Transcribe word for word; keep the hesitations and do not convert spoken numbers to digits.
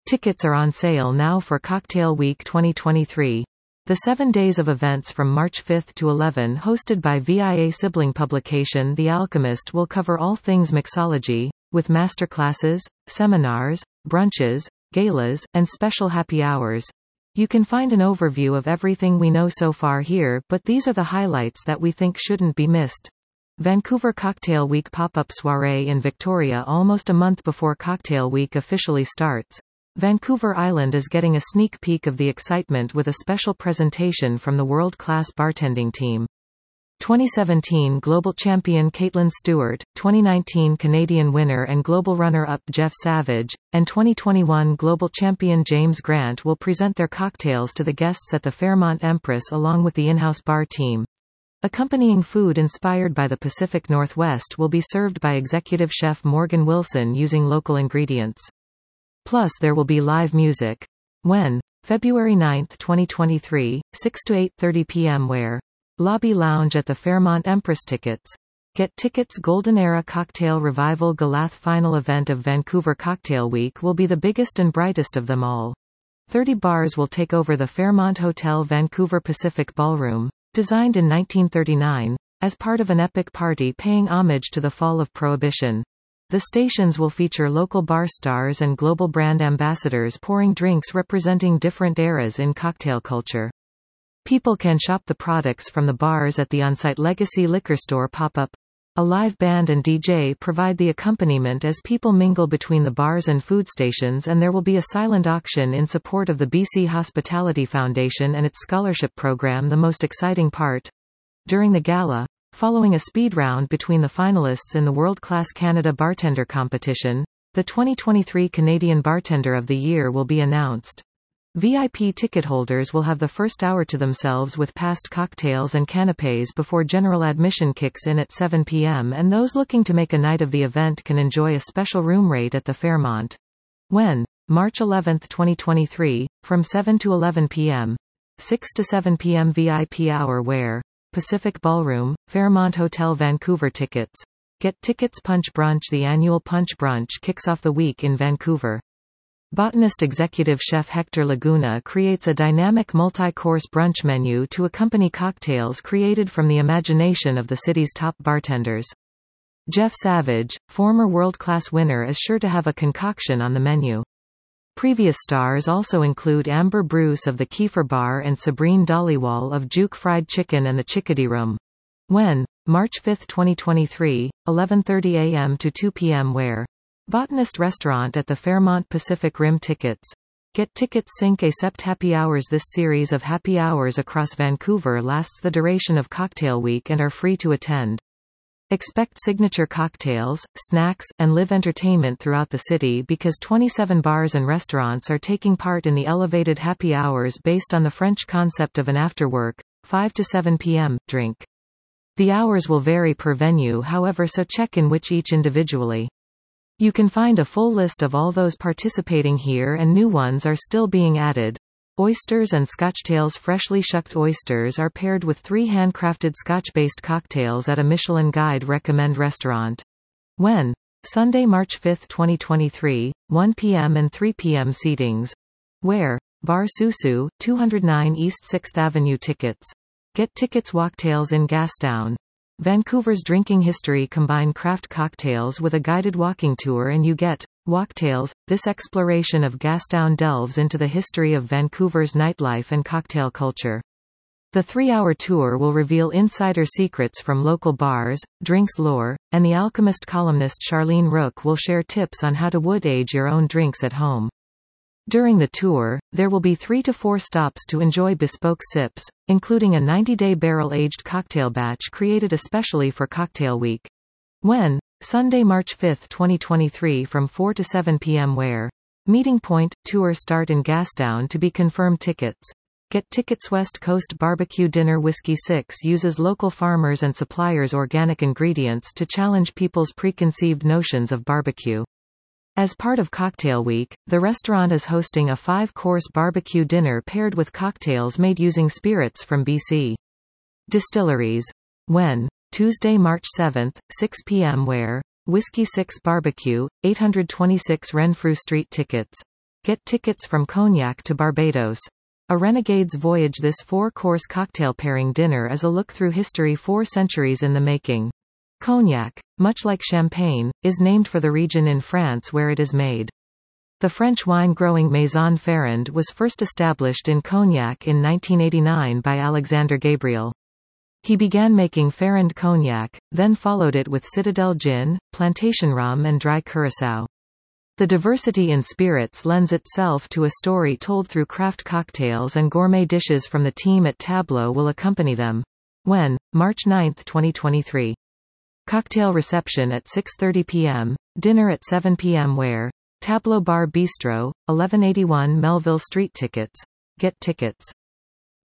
Tickets are on sale now for Cocktail Week twenty twenty-three. The seven days of events from March fifth to eleventh hosted by V I A sibling publication The Alchemist will cover all things mixology, with masterclasses, seminars, brunches, galas, and special happy hours. You can find an overview of everything we know so far here, but these are the highlights that we think shouldn't be missed. Vancouver Cocktail Week pop-up soiree in Victoria. Almost a month before Cocktail Week officially starts, Vancouver Island is getting a sneak peek of the excitement with a special presentation from the world-class bartending team. twenty seventeen Global Champion Caitlin Stewart, twenty nineteen Canadian winner and global runner-up Jeff Savage, and twenty twenty-one Global Champion James Grant will present their cocktails to the guests at the Fairmont Empress along with the in-house bar team. Accompanying food inspired by the Pacific Northwest will be served by executive chef Morgan Wilson using local ingredients. Plus there will be live music. When? February ninth twenty twenty-three, six to eight thirty p m Where? Lobby Lounge at the Fairmont Empress. Tickets. Get tickets. Golden Era Cocktail Revival Galath final event of Vancouver Cocktail Week will be the biggest and brightest of them all. thirty bars will take over the Fairmont Hotel Vancouver Pacific Ballroom, designed in nineteen thirty-nine, as part of an epic party paying homage to the fall of Prohibition. The stations will feature local bar stars and global brand ambassadors pouring drinks representing different eras in cocktail culture. People can shop the products from the bars at the on-site Legacy Liquor Store pop-up. A live band and D J provide the accompaniment as people mingle between the bars and food stations, and there will be a silent auction in support of the B C Hospitality Foundation and its scholarship program. The most exciting part. During the gala, following a speed round between the finalists in the World Class Canada Bartender Competition, the twenty twenty-three Canadian Bartender of the Year will be announced. V I P ticket holders will have the first hour to themselves with past cocktails and canapés before general admission kicks in at seven p m, and those looking to make a night of the event can enjoy a special room rate at the Fairmont. When? March eleventh twenty twenty-three, from seven to eleven p m six to seven p m V I P hour. Where? Pacific Ballroom, Fairmont Hotel Vancouver. Tickets. Get tickets. Punch Brunch. The annual Punch Brunch kicks off the week in Vancouver. Botanist executive chef Hector Laguna creates a dynamic multi-course brunch menu to accompany cocktails created from the imagination of the city's top bartenders. Jeff Savage, former world-class winner, is sure to have a concoction on the menu. Previous stars also include Amber Bruce of the Kiefer Bar and Sabrine Dhaliwal of Juke Fried Chicken and the Chickadee Room. When? March fifth twenty twenty-three, eleven thirty a m to two p m Where? Botanist Restaurant at the Fairmont Pacific Rim. Tickets. Get tickets. Cinque Sept Happy Hours. This series of happy hours across Vancouver lasts the duration of Cocktail Week and are free to attend. Expect signature cocktails, snacks, and live entertainment throughout the city because twenty-seven bars and restaurants are taking part in the elevated happy hours based on the French concept of an afterwork, five to seven p m drink. The hours will vary per venue, however, so check in which each individually. You can find a full list of all those participating here, and new ones are still being added. Oysters and Scotchtails. Freshly shucked oysters are paired with three handcrafted Scotch-based cocktails at a Michelin Guide recommend restaurant. When? Sunday, March fifth twenty twenty-three, one p m and three p m seatings. Where? Bar Susu, two oh nine East sixth Avenue. Tickets. Get tickets. Walktails in Gastown. Vancouver's drinking history. Combine craft cocktails with a guided walking tour and you get Walktails. This exploration of Gastown delves into the history of Vancouver's nightlife and cocktail culture. The three-hour tour will reveal insider secrets from local bars, drinks lore, and The Alchemist columnist Charlene Rook will share tips on how to wood age your own drinks at home. During the tour, there will be three to four stops to enjoy bespoke sips, including a ninety-day barrel-aged cocktail batch created especially for Cocktail Week. When? Sunday, March fifth twenty twenty-three from four to seven p m Where? Meeting Point. Tour start in Gastown to be confirmed. Tickets. Get tickets. West Coast Barbecue Dinner. Whiskey six uses local farmers and suppliers' organic ingredients to challenge people's preconceived notions of barbecue. As part of Cocktail Week, the restaurant is hosting a five-course barbecue dinner paired with cocktails made using spirits from B C distilleries. When? Tuesday, March seventh, six p m Where? Whiskey six Barbecue, eight twenty-six Renfrew Street. Tickets. Get tickets from Cognac to Barbados. A Renegade's Voyage. This four-course cocktail pairing dinner is a look through history four centuries in the making. Cognac, much like champagne, is named for the region in France where it is made. The French wine-growing Maison Ferrand was first established in Cognac in nineteen eighty-nine by Alexander Gabriel. He began making Ferrand Cognac, then followed it with Citadel Gin, Plantation Rum and Dry Curaçao. The diversity in spirits lends itself to a story told through craft cocktails, and gourmet dishes from the team at Tableau will accompany them. When? March ninth twenty twenty-three. Cocktail reception at six thirty p m, dinner at seven p m Where? Tableau Bar Bistro, eleven eighty-one Melville Street. Tickets. Get tickets.